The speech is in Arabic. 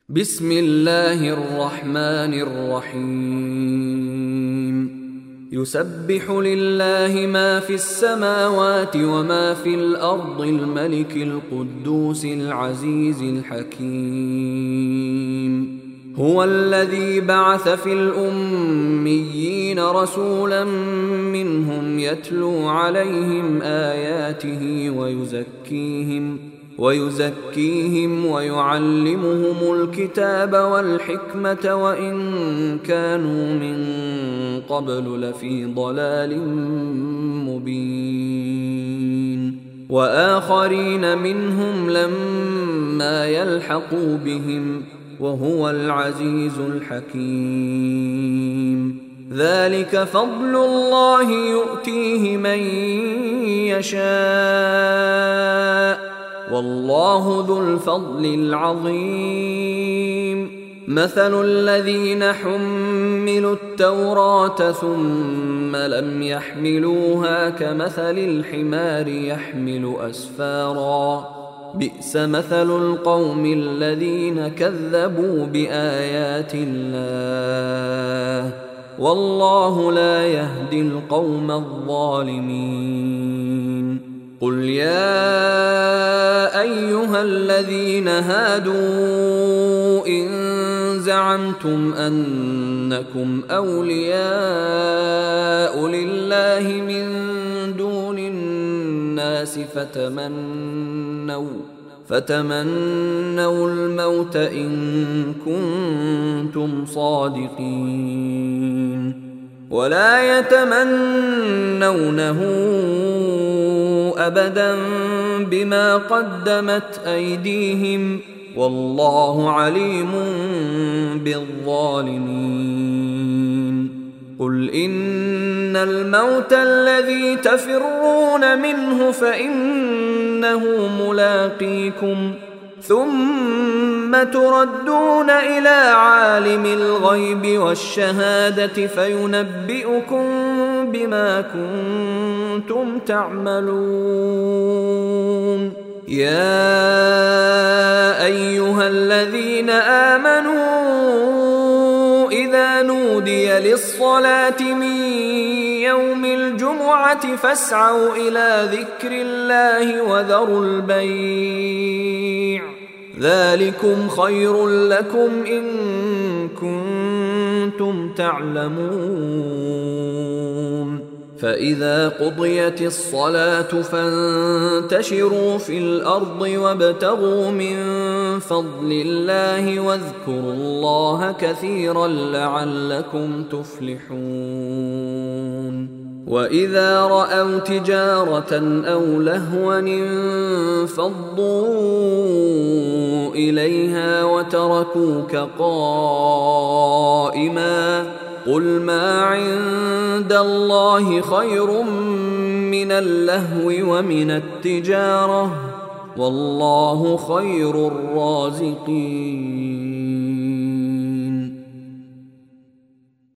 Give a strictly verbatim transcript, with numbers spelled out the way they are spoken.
بسم الله الرحمن الرحيم يسبح لله ما في السماوات وما في الأرض الملك القدوس العزيز الحكيم هو الذي بعث في الأميين رسولا منهم يتلو عليهم آياته ويزكيهم ويزكيهم ويعلمهم الكتاب والحكمة وإن كانوا من قبل لفي ضلال مبين وآخرين منهم لما يلحقوا بهم وهو العزيز الحكيم ذلك فضل الله يؤتيه من يشاء والله ذو الفضل العظيم مثل الذين حملوا التوراة ثم لم يحملوها كمثل الحمار يحمل أسفارا بئس مثل القوم الذين كذبوا بآيات الله والله لا يهدي القوم الظالمين قل يا أيها الذين هادوا إن زعمتم أنكم أولياء لله من دون الناس فتمنوا فتمنوا الموت إن كنتم صادقين ولا يتمنونه أبدا بما قدمت أيديهم والله عليم بالظالمين قل إن الموت الذي تفرون منه فإنه ملاقيكم ثم تردون إلى عالم الغيب والشهادة فينبئكم بما كنتم تعملون يا أيها الذين آمنوا إذا نودي للصلاة من يوم الجمعة فاسعوا إلى ذكر الله وذروا البيع ذلكم خير لكم إن كنتم تعلمون فإذا قضيت الصلاة فانتشروا في الأرض وابتغوا من فضل الله واذكروا الله كثيرا لعلكم تفلحون وإذا رأوا تجارة أو لهوا انفضوا إليها وتركوك قائما قل ما عند الله خير من اللهو ومن التجارة والله خير الرازقين